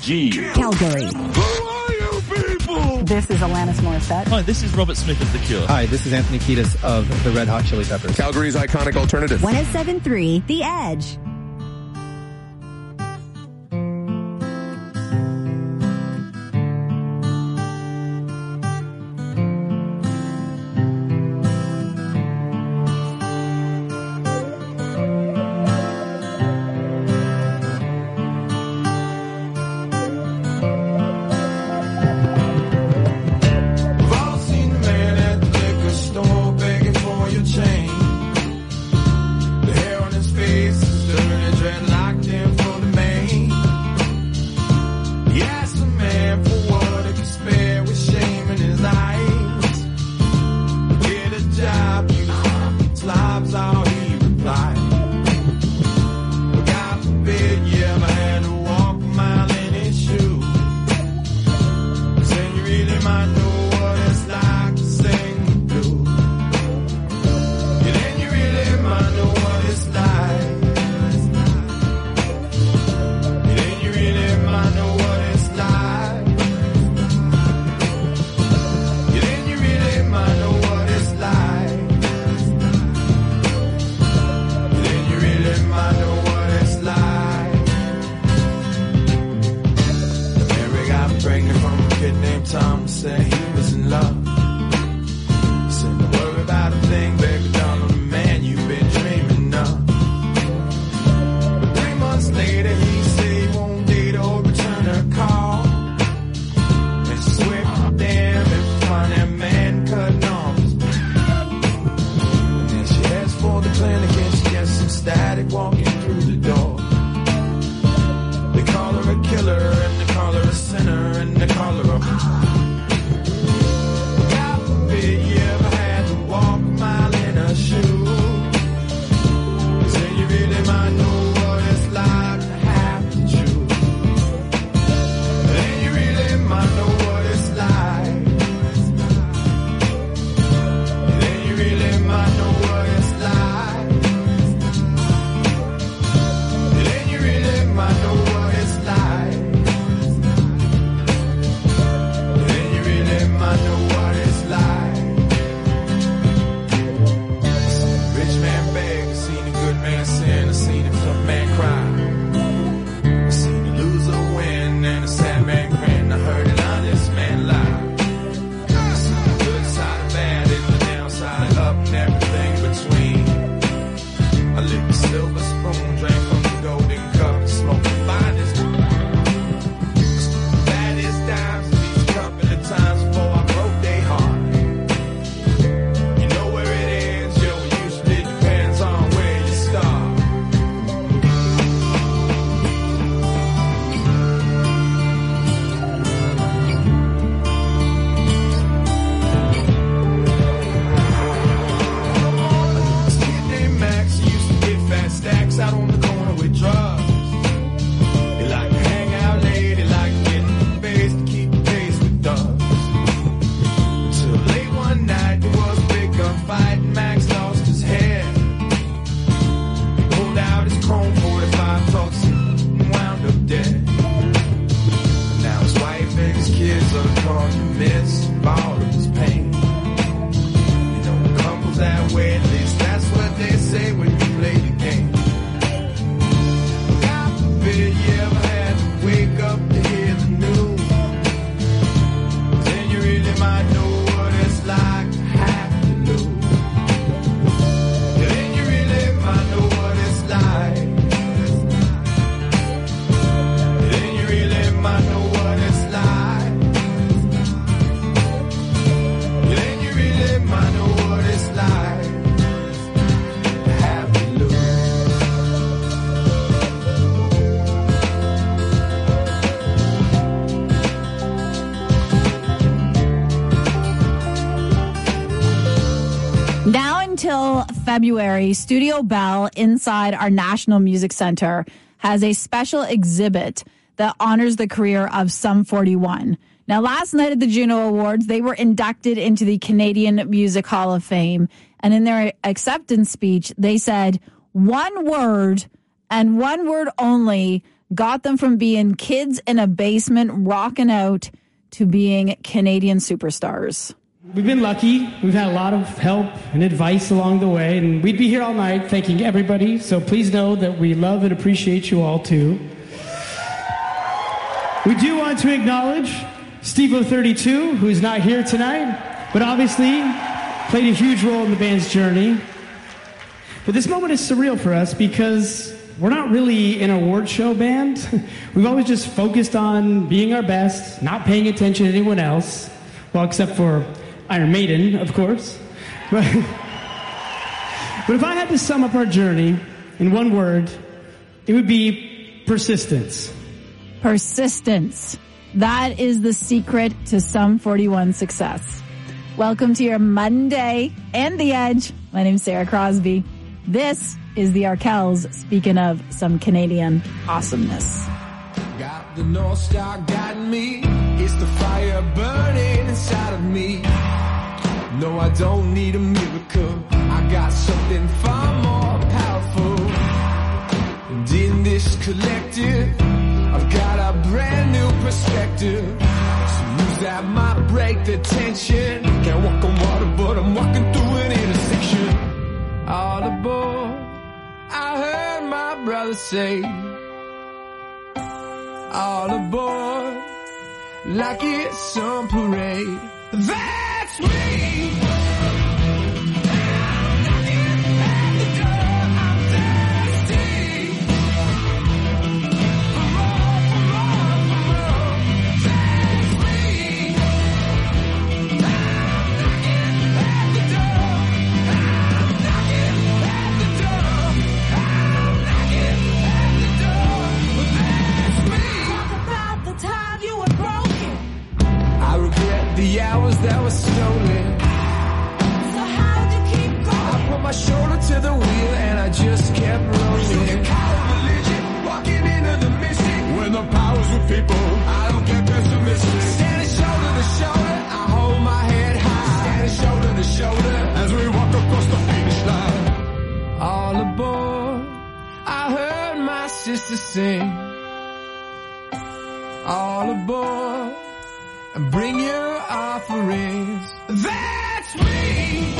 G. Calgary. Who are you people? This is Alanis Morissette. Hi, this is Robert Smith of The Cure. Hi, this is Anthony Kiedis of the Red Hot Chili Peppers. Calgary's iconic alternative. 107.3 The Edge. Until February, Studio Bell inside our National Music Center has a special exhibit that honors the career of Sum 41. Now, last night at the Juno Awards, they were inducted into the Canadian Music Hall of Fame. And in their acceptance speech, they said one word and one word only got them from being kids in a basement rocking out to being Canadian superstars. We've been lucky. We've had a lot of help and advice along the way, and we'd be here all night thanking everybody, so please know that we love and appreciate you all too. We do want to acknowledge Steve-O32, who is not here tonight, but obviously played a huge role in the band's journey. But this moment is surreal for us because we're not really an award show band. We've always just focused on being our best, not paying attention to anyone else. Well, except for Iron Maiden, of course. But if I had to sum up our journey in one word, it would be persistence. Persistence. That is the secret to Sum 41 success. Welcome to your Monday and The Edge. My name's Sarah Crosby. This is the Arkells, speaking of some Canadian awesomeness. Got the North Star guiding me. It's the fire burning inside of me. No, I don't need a miracle. I got something far more powerful. And in this collective, I've got a brand new perspective. So use that might break the tension. Can't walk on water, but I'm walking through an intersection. All aboard, I heard my brother say. All aboard, like it's some parade. That's me. The hours that were stolen. So how'd you keep going? I put my shoulder to the wheel and I just kept rolling. You get caught in religion, walking into the mission. When the power's with people, I don't get pessimistic. Standing shoulder to shoulder, I hold my head high. Standing shoulder to shoulder, as we walk across the finish line. All aboard, I heard my sister sing. All aboard, and bring your offerings. That's me.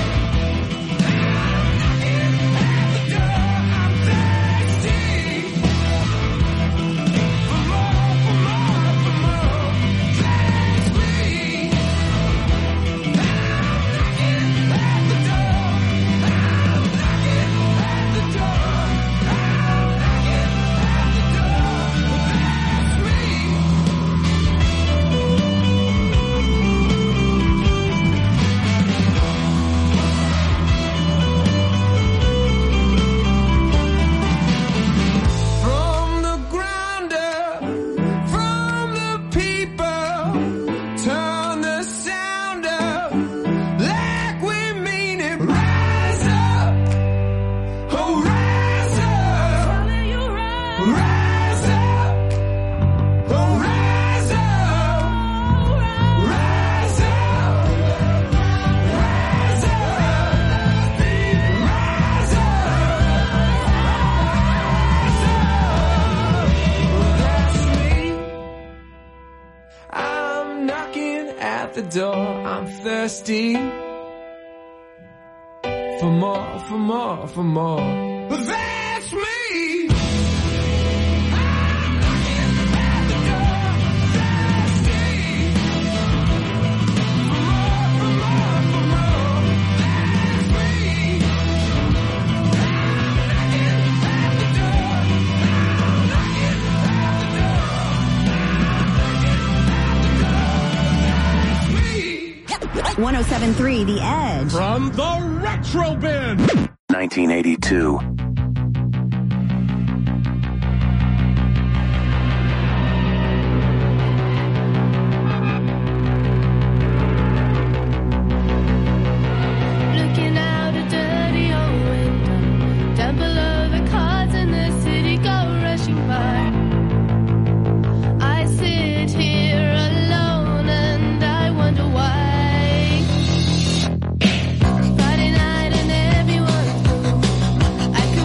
Door, I'm thirsty for more, for more, for more. But that's me. I'm knocking at the door, thirsty for more, for more, for more. That's me. I'm knocking at the door. I'm knocking at the door. I'm knocking at the door. 107.3 The Edge. From the Retro Bin. 1982. Looking out a dirty old window, down below the cars in the city go rushing by. I sit here alone and I wonder why. Friday night and everyone's blue. I could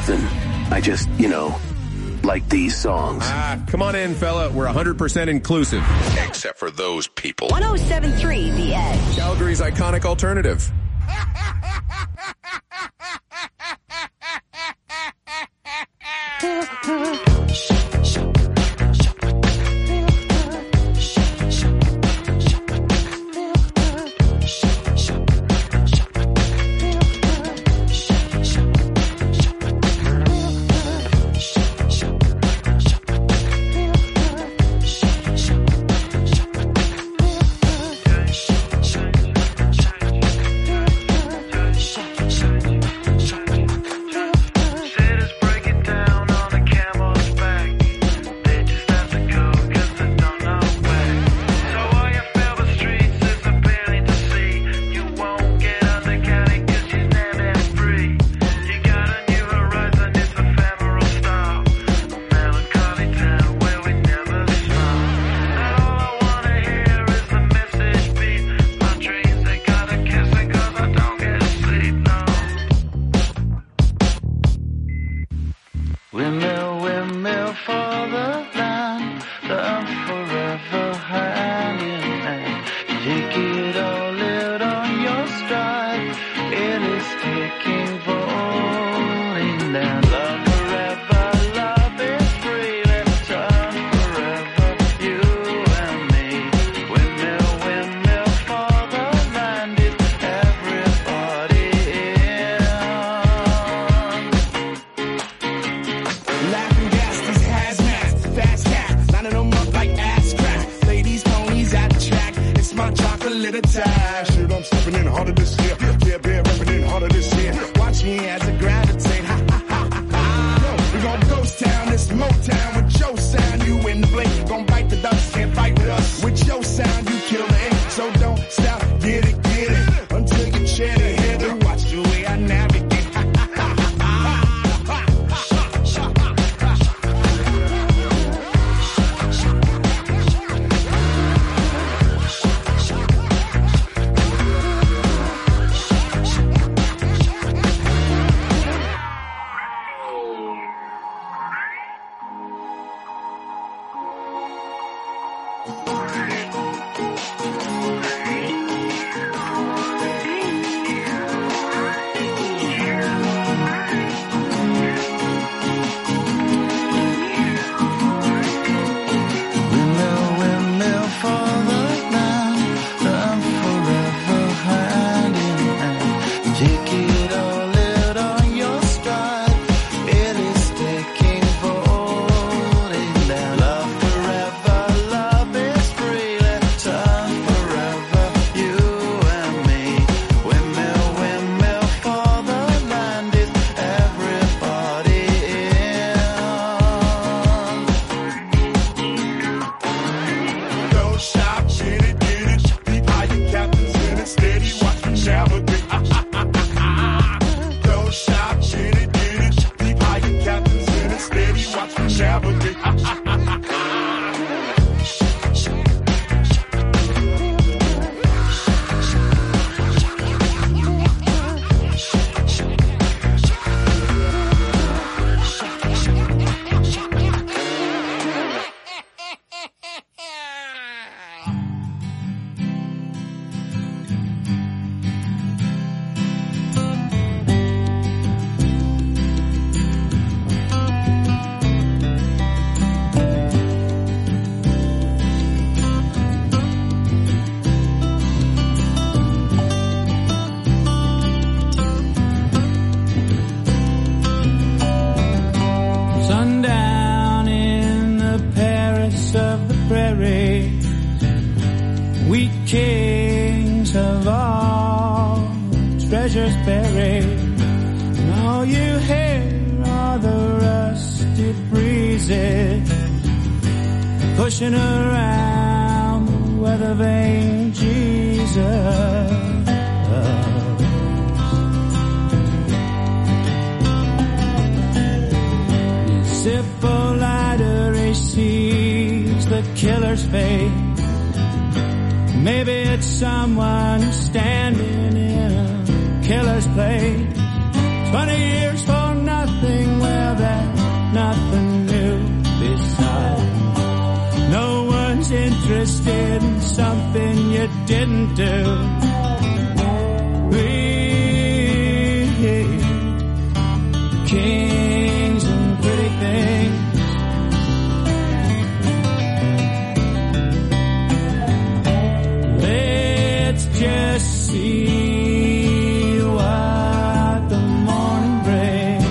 Nothing. I just, like these songs. Come on in, fella. We're 100% inclusive. Except for those people. 107.3 The Edge. Calgary's iconic alternative. Pushing around the weather vane, Jesus. Zippo-lighter, he sees the killer's fate. Maybe it's someone standing in a killer's place. 20 years for nothing. something you didn't do. We kings and pretty things. Let's just see what the morning brings.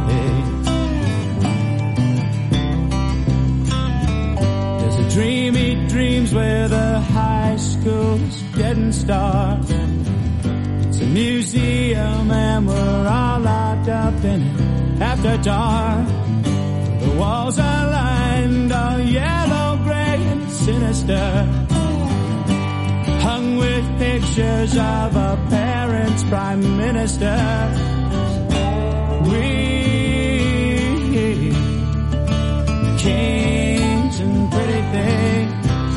There's a dream he dreams where the high school's getting started. It's a museum and we're all locked up in it after dark. The walls are lined all yellow, gray and sinister, hung with pictures of our parents' prime minister. We kings and pretty things.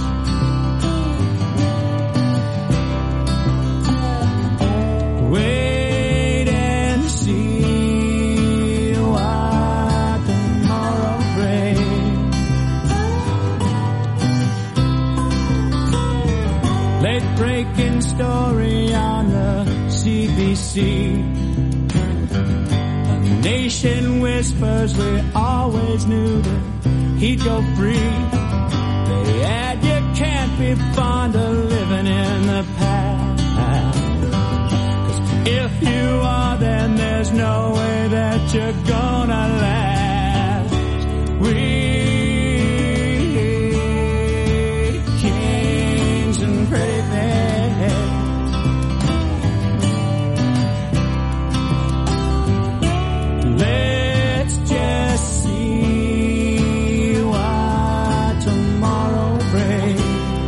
Wait and see what tomorrow brings. Late breaking story on the CBC. A nation whispers we always knew that he'd go free. They add you can't be fond of living in the past. If you are, then there's no way that you're gonna last. We kings and pretty things. Let's just see what tomorrow brings.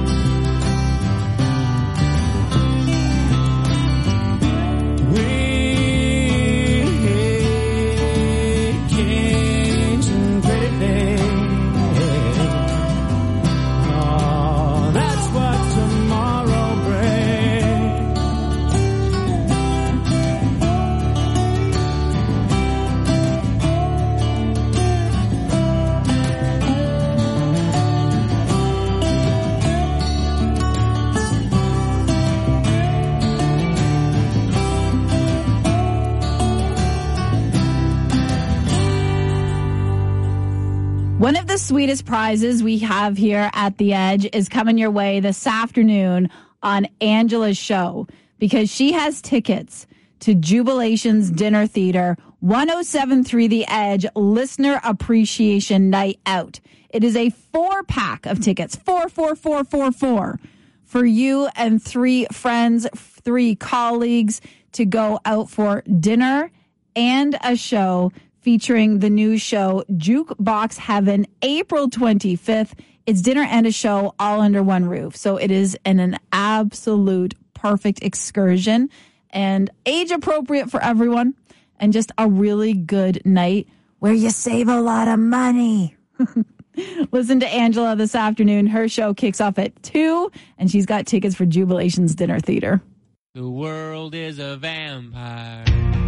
One of the sweetest prizes we have here at The Edge is coming your way this afternoon on Angela's show, because she has tickets to Jubilation's Dinner Theater 1073 The Edge Listener Appreciation Night Out. It is a 4-pack of tickets, 4 for you and 3 friends, 3 colleagues to go out for dinner and a show featuring the new show Jukebox Heaven, April 25th. It's dinner and a show all under one roof. So it is an absolute perfect excursion and age appropriate for everyone, and just a really good night where you save a lot of money. Listen to Angela this afternoon. Her show kicks off at 2, and she's got tickets for Jubilation's Dinner Theater. The world is a vampire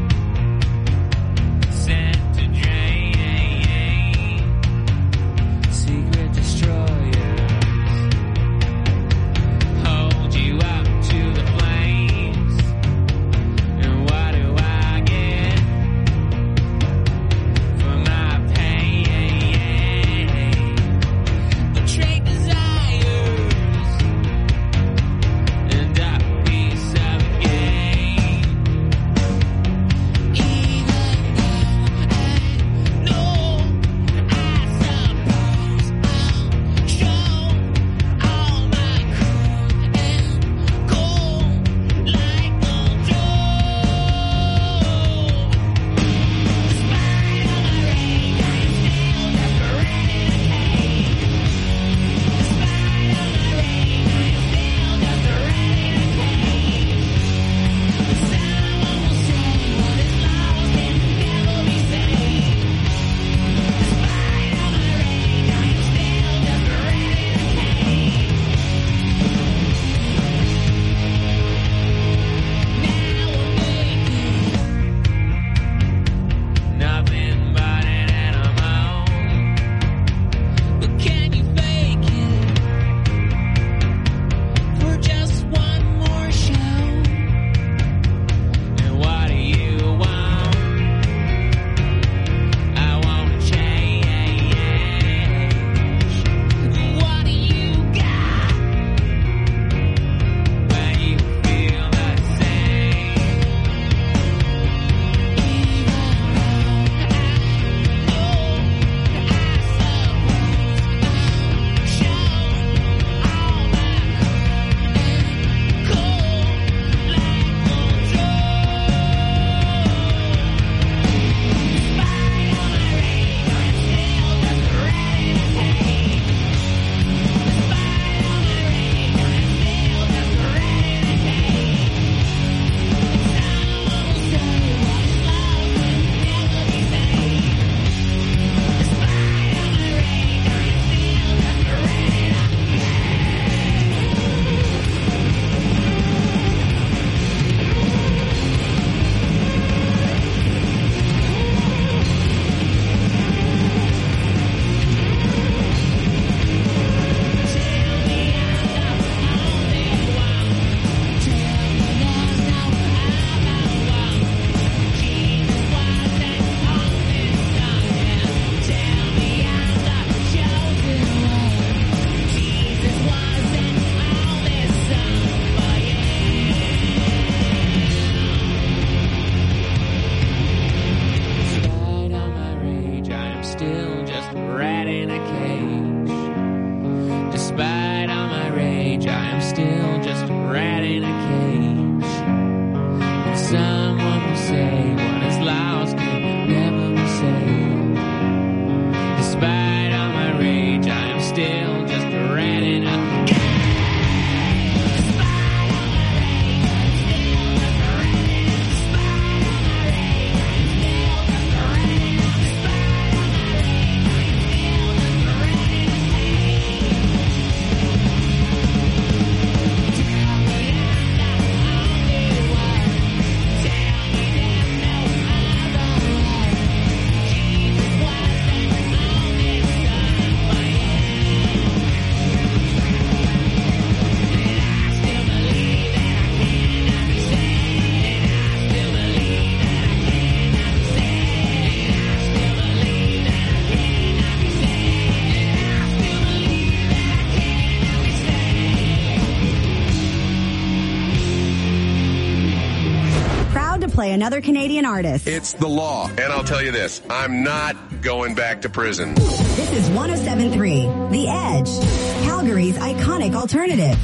sent to drain. Secret destroyers hold you up to the flames. And what do I get for my pain? Betrayed desires and a piece of game. play another Canadian artist. It's the law. And I'll tell you this, I'm not going back to prison. This is 107.3 The Edge, Calgary's iconic alternative.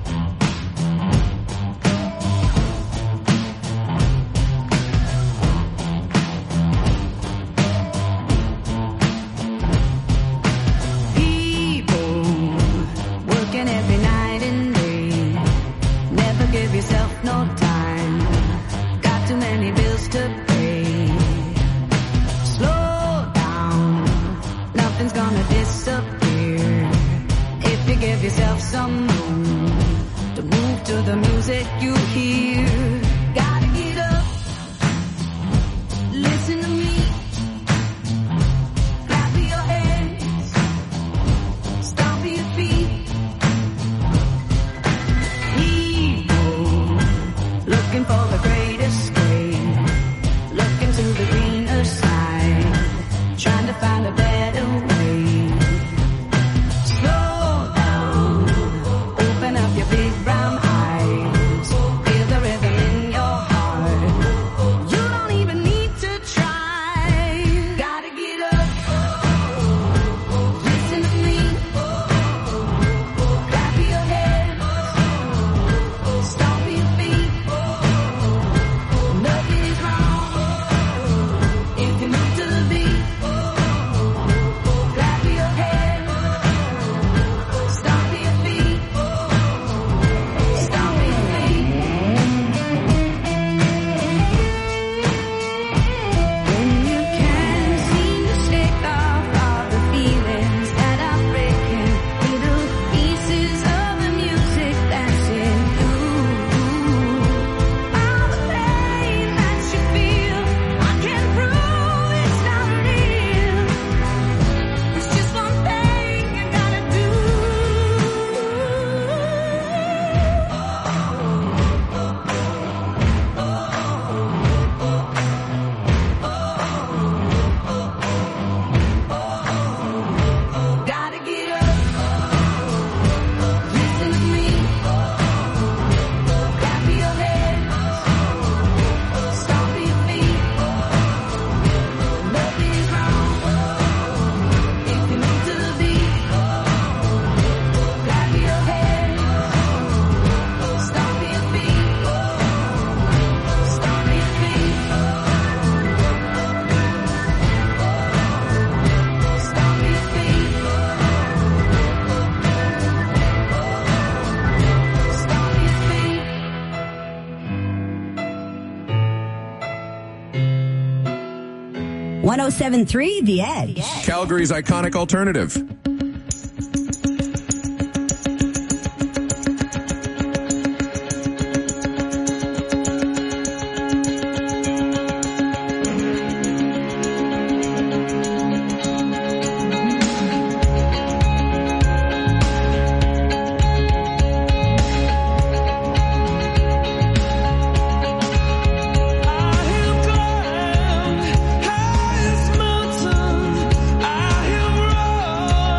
.107.3 The Edge, Calgary's iconic alternative. I have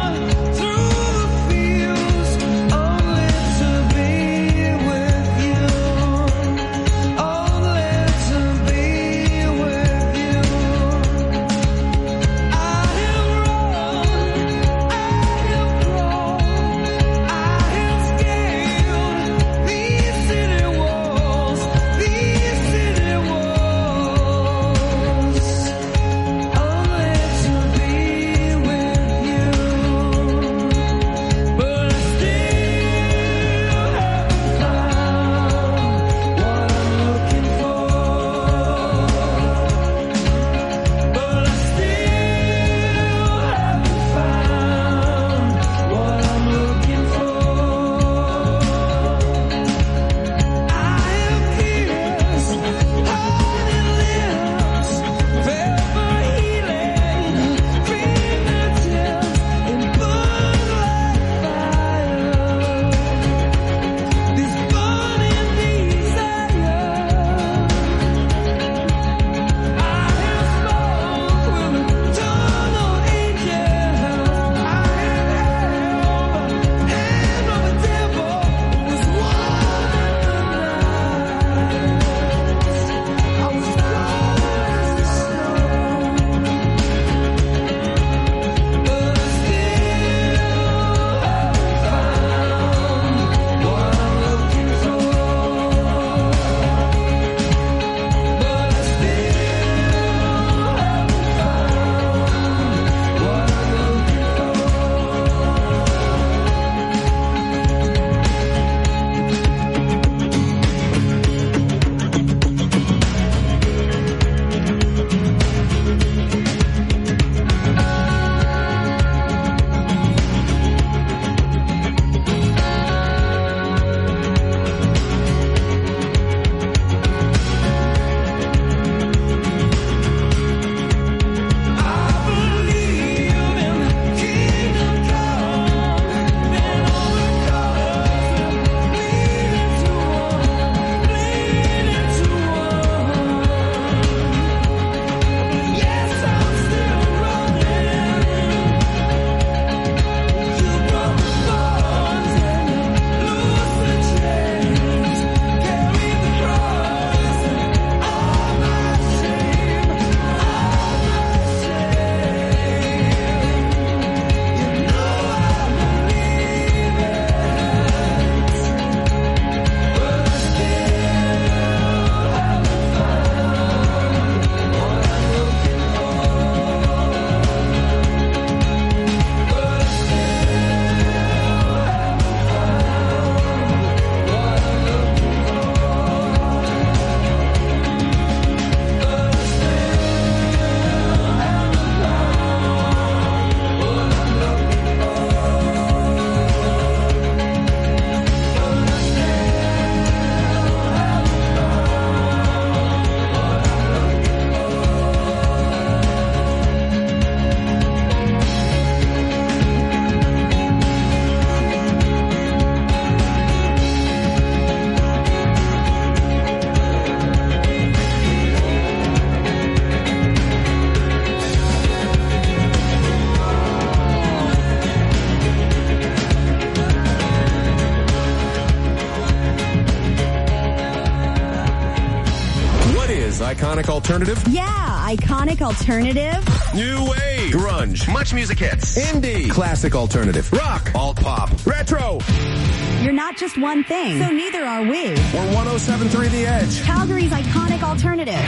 is iconic alternative. Yeah, iconic alternative. New wave. Grunge. Much music hits. Indie. Classic alternative. Rock. Alt pop. Retro. You're not just one thing, so neither are we. We're 107.3 The Edge. Calgary's iconic alternative.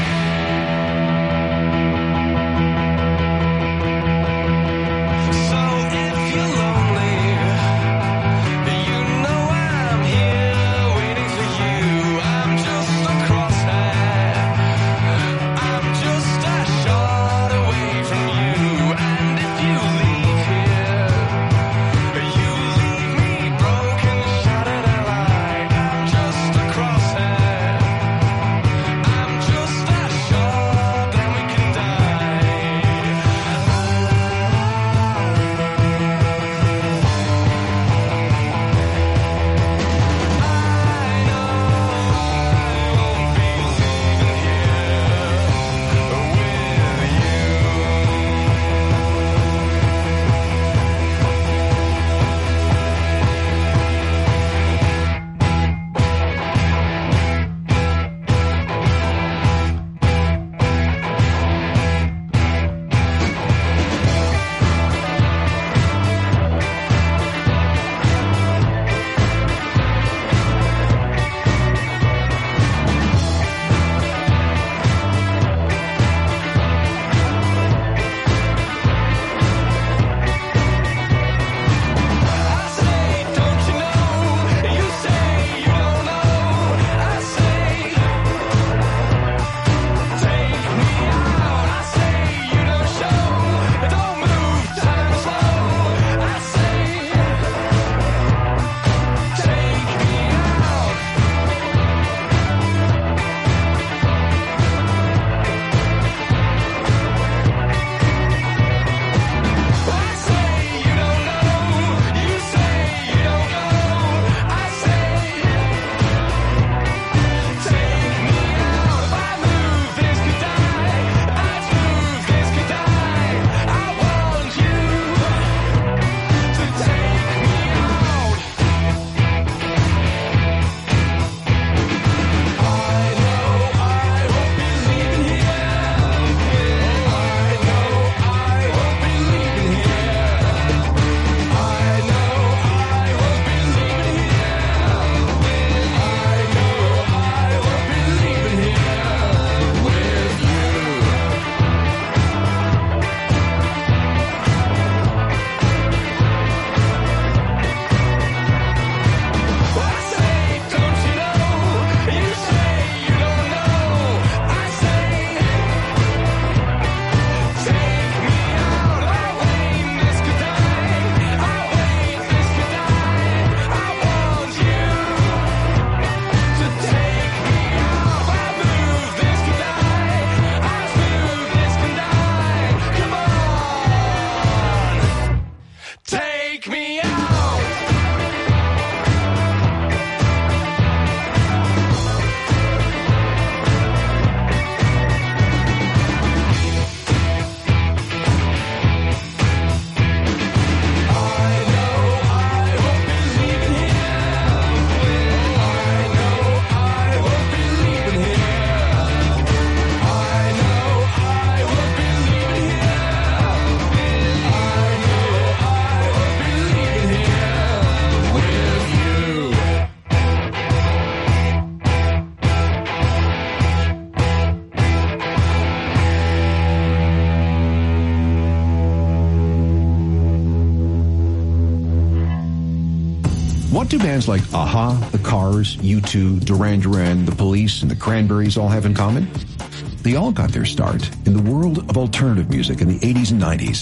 What do bands like Aha, The Cars, U2, Duran Duran, The Police, and The Cranberries all have in common? They all got their start in the world of alternative music in the 80s and 90s.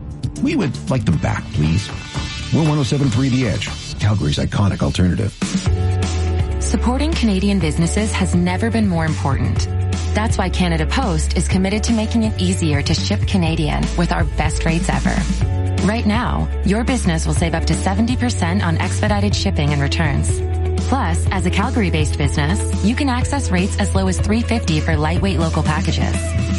We would like them back, please. We're 107.3 The Edge, Calgary's iconic alternative. Supporting Canadian businesses has never been more important. That's why Canada Post is committed to making it easier to ship Canadian with our best rates ever. Right now, your business will save up to 70% on expedited shipping and returns. Plus, as a Calgary-based business, you can access rates as low as $3.50 for lightweight local packages.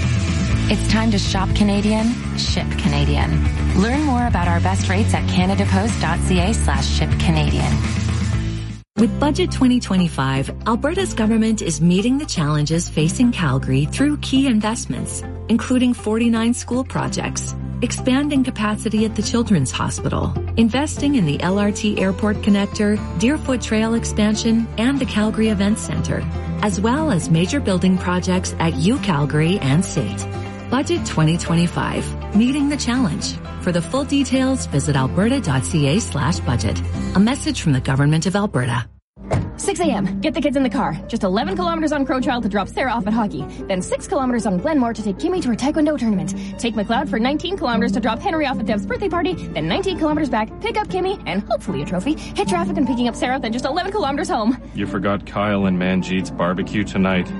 It's time to shop Canadian, ship Canadian. Learn more about our best rates at canadapost.ca/shipcanadian. With Budget 2025, Alberta's government is meeting the challenges facing Calgary through key investments, including 49 school projects, expanding capacity at the Children's Hospital, investing in the LRT Airport Connector, Deerfoot Trail expansion, and the Calgary Events Centre, as well as major building projects at UCalgary and SAIT. Budget 2025, meeting the challenge. For the full details, visit alberta.ca/budget. A message from the Government of Alberta. 6 a.m. Get the kids in the car. Just 11 kilometers on Crow Trail to drop Sarah off at hockey. Then 6 kilometers on Glenmore to take Kimmy to her Taekwondo tournament. Take McLeod for 19 kilometers to drop Henry off at Deb's birthday party. Then 19 kilometers back, pick up Kimmy, and hopefully a trophy. Hit traffic and picking up Sarah, then just 11 kilometers home. You forgot Kyle and Manjeet's barbecue tonight.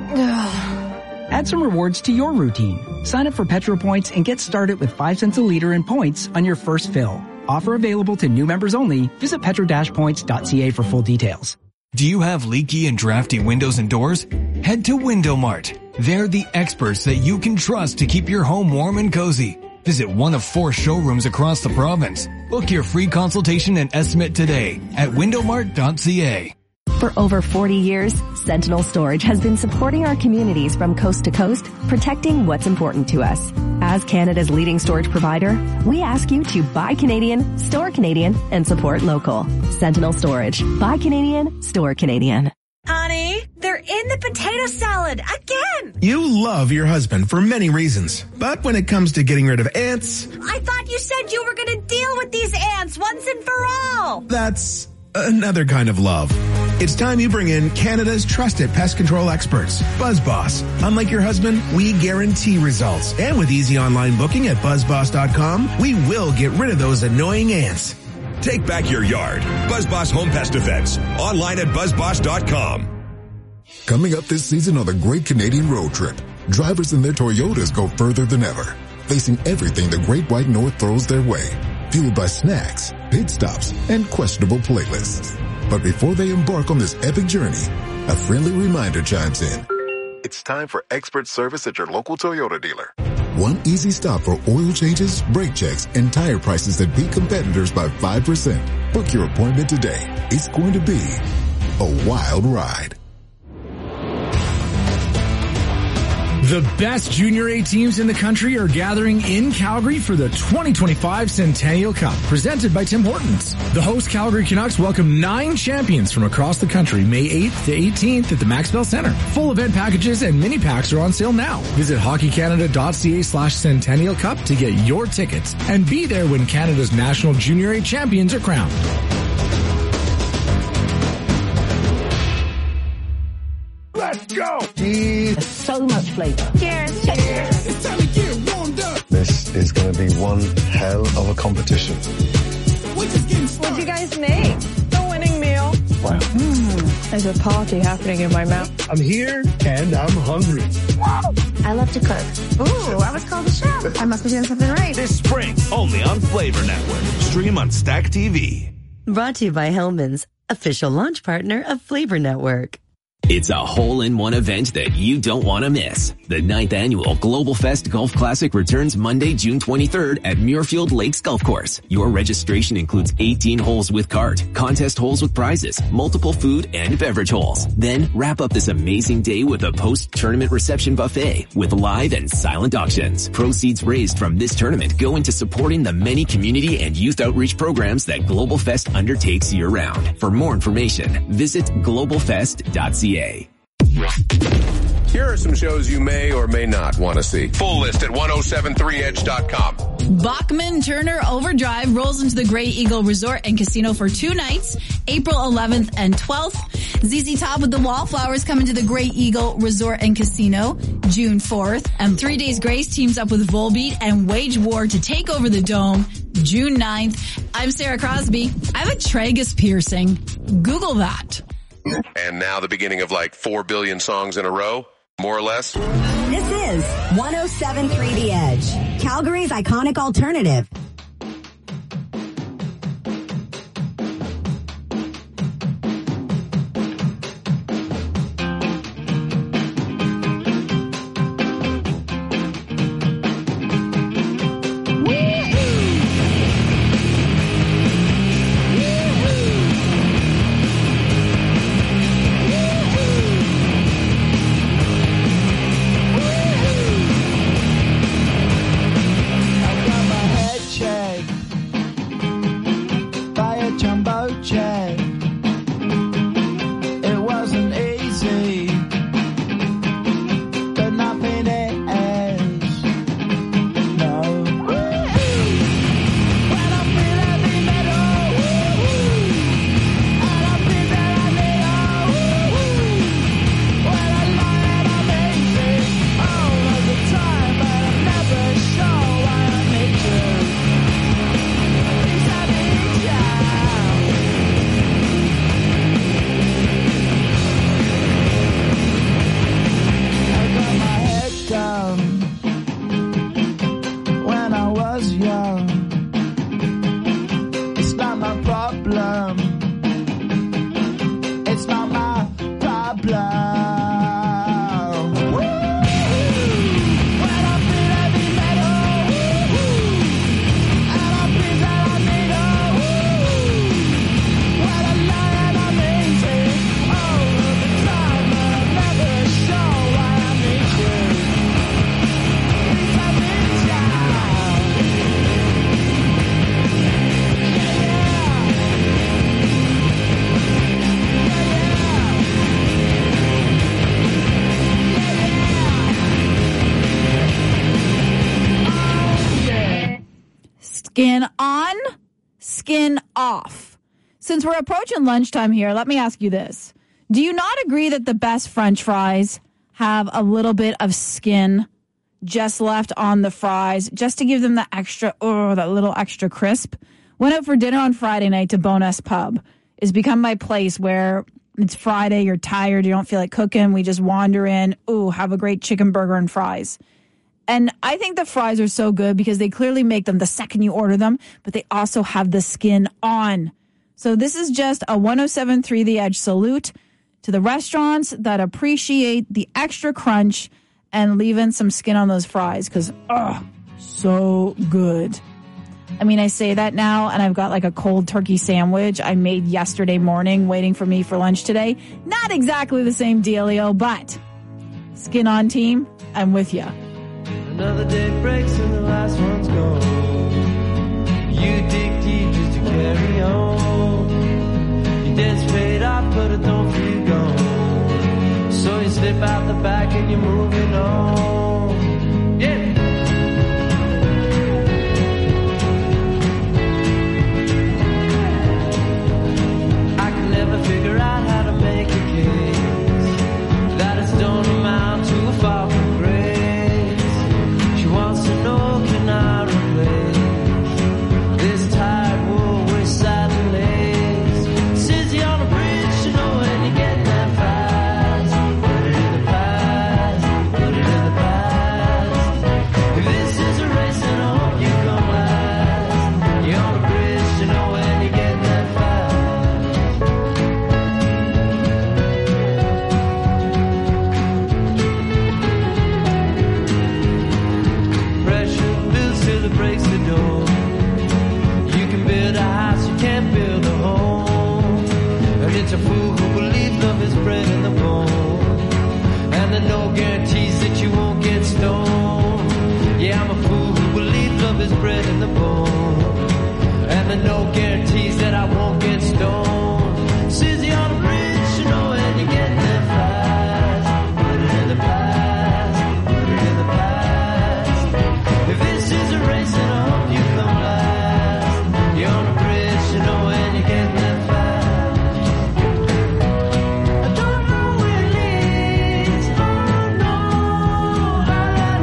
Add some rewards to your routine. Sign up for Petro Points and get started with 5 cents a liter in points on your first fill. Offer available to new members only. Visit petro-points.ca for full details. Do you have leaky and drafty windows and doors? Head to Window Mart. They're the experts that you can trust to keep your home warm and cozy. Visit one of 4 showrooms across the province. Book your free consultation and estimate today at windowmart.ca. For over 40 years, Sentinel Storage has been supporting our communities from coast to coast, protecting what's important to us. As Canada's leading storage provider, we ask you to buy Canadian, store Canadian, and support local. Sentinel Storage. Buy Canadian, store Canadian. Honey, they're in the potato salad again. You love your husband for many reasons, but when it comes to getting rid of ants... I thought you said you were going to deal with these ants once and for all. That's another kind of love. It's time you bring in Canada's trusted pest control experts, BuzzBoss. Unlike your husband, we guarantee results. And with easy online booking at buzzboss.com, we will get rid of those annoying ants. Take back your yard. BuzzBoss Home Pest Defense. Online at buzzboss.com. Coming up this season on the Great Canadian Road Trip, drivers in their Toyotas go further than ever, facing everything the Great White North throws their way, fueled by snacks, pit stops, and questionable playlists. But before they embark on this epic journey, a friendly reminder chimes in. It's time for expert service at your local Toyota dealer. One easy stop for oil changes, brake checks, and tire prices that beat competitors by 5%. Book your appointment today. It's going to be a wild ride. The best Junior A teams in the country are gathering in Calgary for the 2025 Centennial Cup, presented by Tim Hortons. The host Calgary Canucks welcome 9 champions from across the country May 8th to 18th at the Maxwell Center. Full event packages and mini packs are on sale now. Visit hockeycanada.ca/Centennial Cup to get your tickets and be there when Canada's national Junior A champions are crowned. Let's go! Cheers. So much flavor. Cheers. Cheers. It's time to get warmed up. This is going to be one hell of a competition. What'd you guys make? The winning meal. Wow. There's a party happening in my mouth. I'm here and I'm hungry. I love to cook. Ooh, I was called a chef. I must be doing something right. This spring, only on Flavor Network. Stream on Stack TV. Brought to you by Hellman's, official launch partner of Flavor Network. It's a hole-in-one event that you don't want to miss. The 9th annual Global Fest Golf Classic returns Monday, June 23rd at Muirfield Lakes Golf Course. Your registration includes 18 holes with cart, contest holes with prizes, multiple food and beverage holes. Then wrap up this amazing day with a post-tournament reception buffet with live and silent auctions. Proceeds raised from this tournament go into supporting the many community and youth outreach programs that Global Fest undertakes year-round. For more information, visit globalfest.ca. Here are some shows you may or may not want to see. Full list at 1073edge.com. Bachman Turner Overdrive rolls into the Grey Eagle Resort and Casino for 2 nights, April 11th and 12th. ZZ Top with the Wallflowers come into the Grey Eagle Resort and Casino June 4th. And 3 Days Grace teams up with Volbeat and Wage War to take over the Dome June 9th. I'm Sarah Crosby. I have a tragus piercing. Google that. And now the beginning of like 4 billion songs in a row, more or less. This is 107.3 The Edge, Calgary's iconic alternative. Skin on, skin off. Since we're approaching lunchtime here, let me ask you this. Do you not agree that the best French fries have a little bit of skin just left on the fries, just to give them that little extra crisp? Went out for dinner on Friday night to Bonus Pub. It's become my place where it's Friday, you're tired, you don't feel like cooking. We just wander in, have a great chicken burger and fries. And I think the fries are so good because they clearly make them the second you order them, but they also have the skin on. So this is just a 107.3 The Edge salute to the restaurants that appreciate the extra crunch and leaving some skin on those fries because, so good. I mean, I say that now, and I've got like a cold turkey sandwich I made yesterday morning waiting for me for lunch today. Not exactly the same dealio, but skin on team, I'm with you. Another day breaks and the last one's gone. You dig deep just to carry on. Your debt's paid off, but it don't feel gone. So you slip out the back and you're moving on. Yeah. Figure out how to make a case that it's don't amount to a fall from grace. She wants to know, can I replace this tired wool with satin lace? Says you on a bridge, you know when you get that fast. Put it in the past, put it in the past. If this is a race, then I hope you come last. You're on a bridge, you know when you get that fast. Breaks the door. You can build a house, you can't build a home. And it's a fool who believes love is bred in the bone. And there are no guarantees that you won't get stoned. Yeah, I'm a fool who believes love is bred in the bone. And there are no guarantees that I won't get stoned. Susie on the bridge, you know when you get there fast. Put it in the past, put it in the past. If this is a race, and I hope you come last. You're on a bridge, you know when you get that fast. I don't know where it leads. Oh no, I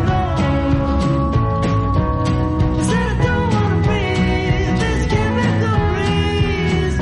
know. Said I don't wanna breathe this chemical breeze.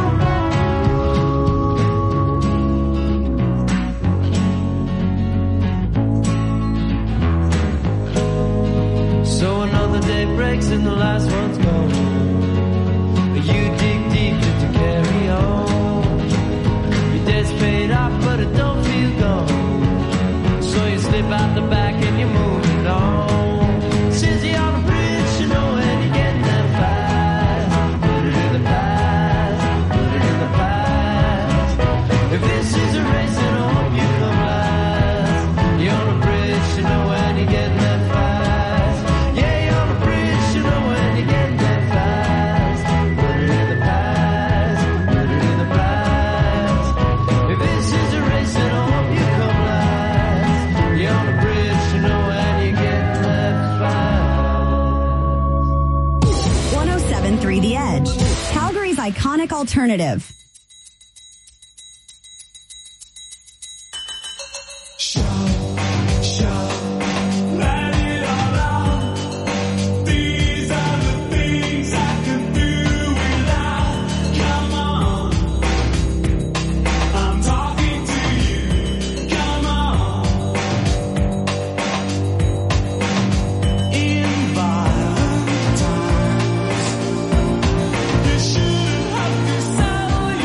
No. So another day breaks and the last one's gone. You dig deep just to carry on. Your debt's paid off, but it don't feel gone. So you slip out the back and you're moving on. Since you're on the bridge, you know when you get that fast. Put it in the past, put it in the past. If this is a race, then I hope you come last. You're on the bridge, you know when you get that fast. Yeah, you're on the bridge, you know when you get that fast. Put it in the past, put it in the past. If this is a race, then I hope you come last. You're on the bridge, you know when you get that fast. 107.3 The Edge, Calgary's iconic alternative. You shouldn't have to sell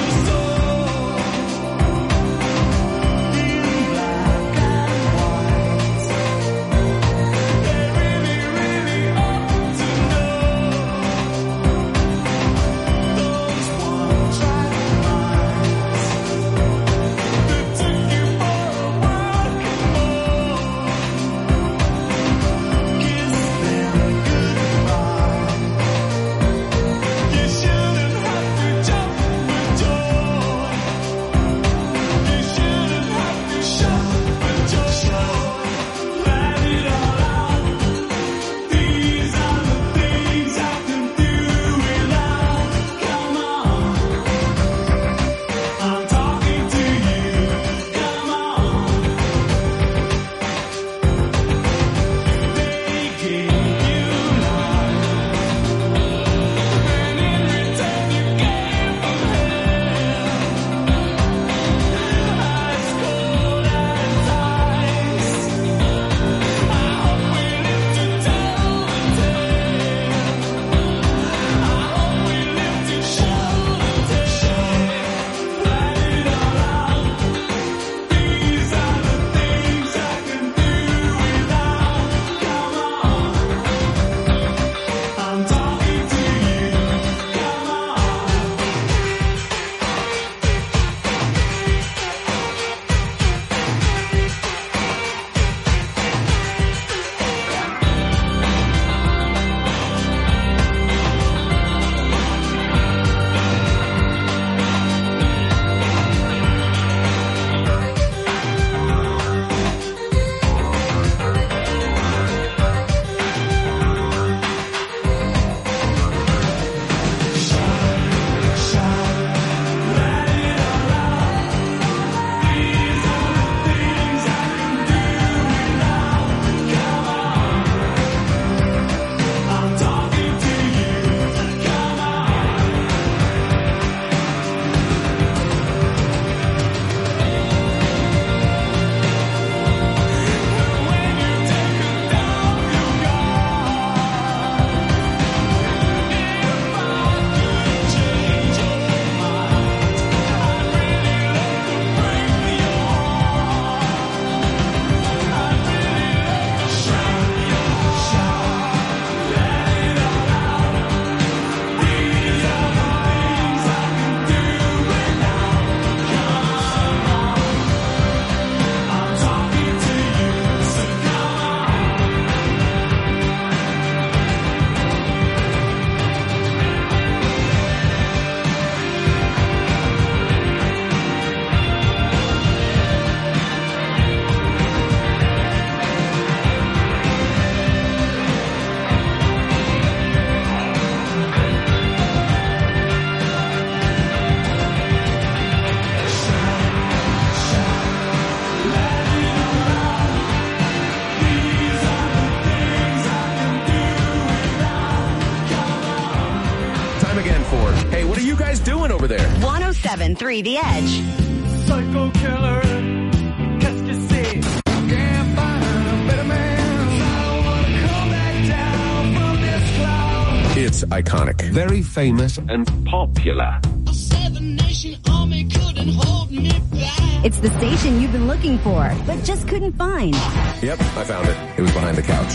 guys doing over there? 107.3 The Edge. Psycho killer. Qu'est-ce que c'est? Can't find a better man. I don't wanna come back down from this cloud. It's iconic. Very famous and popular. A seven-nation army couldn't hold me back. It's the station you've been looking for, but just couldn't find. Yep, I found it. It was behind the couch.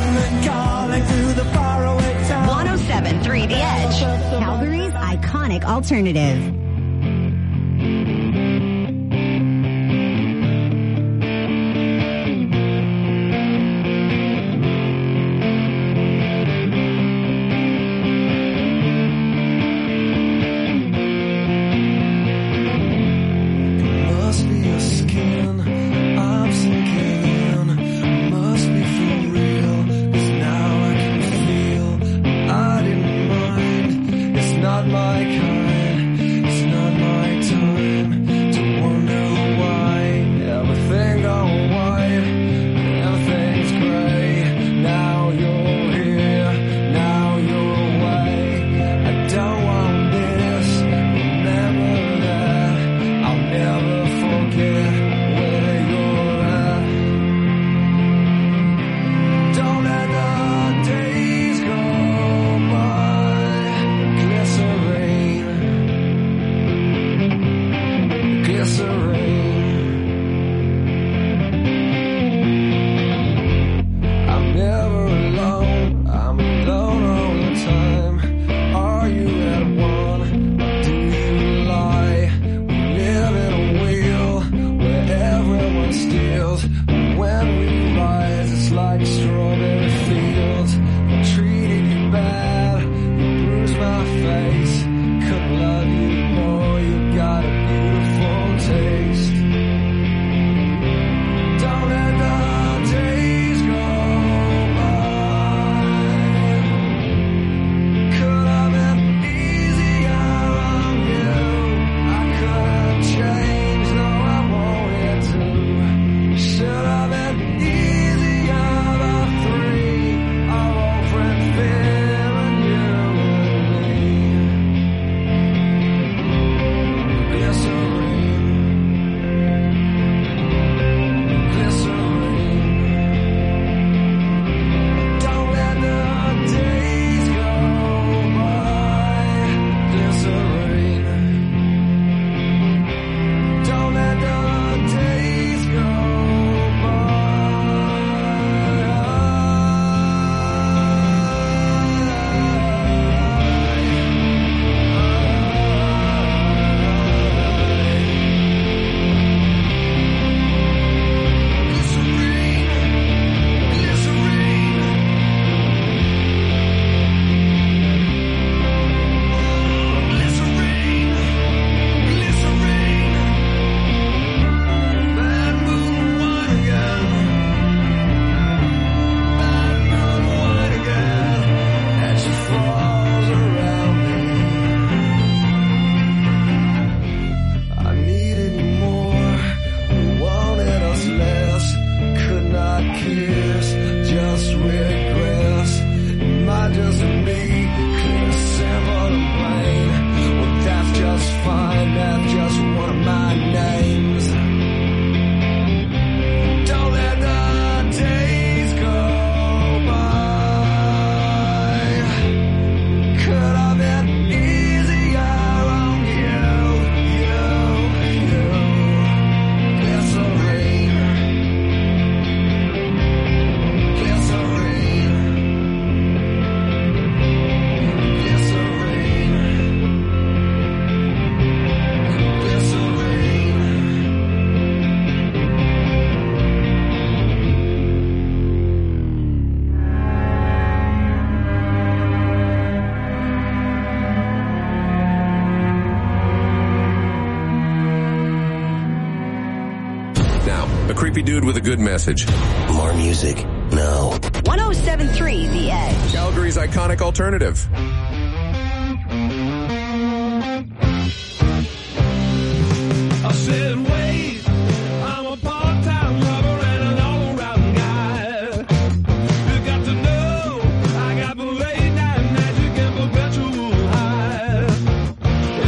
107.3 The Edge. Calgary's iconic alternative. Creepy dude with a good message. More music. No. 107.3 The Edge. Calgary's iconic alternative. I said, wait, I'm a part-time lover and an all-around guy. You got to know, I got the late night magic and perpetual high.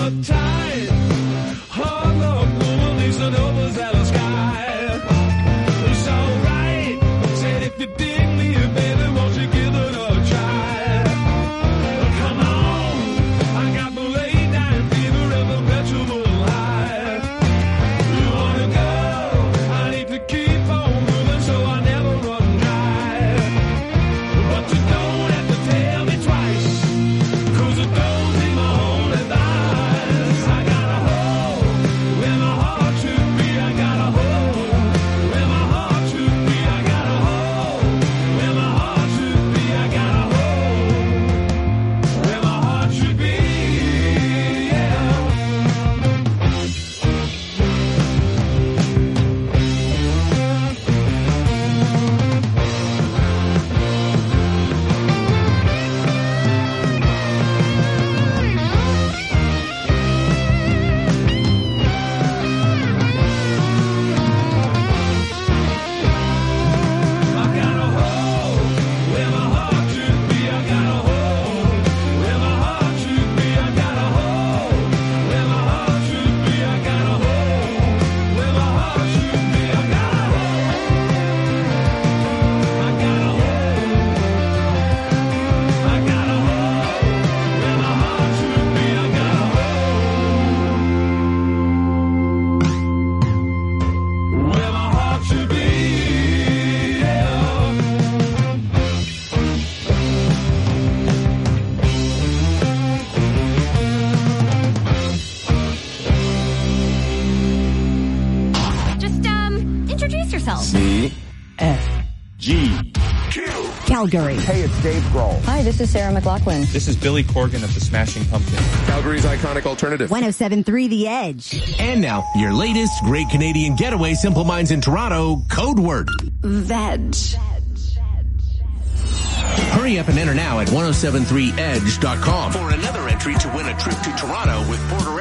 uptight. Hard luck, woman, leaves the numbers out of sky. It's alright. Said if you dig me, baby, won't you give it a try? Come on, I got the late night fever and the perpetual high. You wanna go? I need to keep on moving so I never run dry. But you don't have to tell me twice, 'cause it don't be my only thighs. I got a hole where my heart should be. I got a hole where my heart should be. I got a hole where my heart should be. I got a hole where my heart should be. Yeah. I got a hole where my heart should be. I got a hole where my heart should be. I got a hole where my heart should be. I got a hole where my heart should be. I got a hole. I got a hole. I got a hole where my heart should be. I got a hole where my heart should be. Just, introduce yourself. C-F-G. Calgary. Hey, it's Dave Grohl. Hi, this is Sarah McLachlan. This is Billy Corgan of the Smashing Pumpkins. Calgary's iconic alternative. 107.3 The Edge. And now, your latest Great Canadian Getaway Simple Minds in Toronto code word. Veg. Hurry up and enter now at 1073edge.com for another entry to win a trip to Toronto with Porter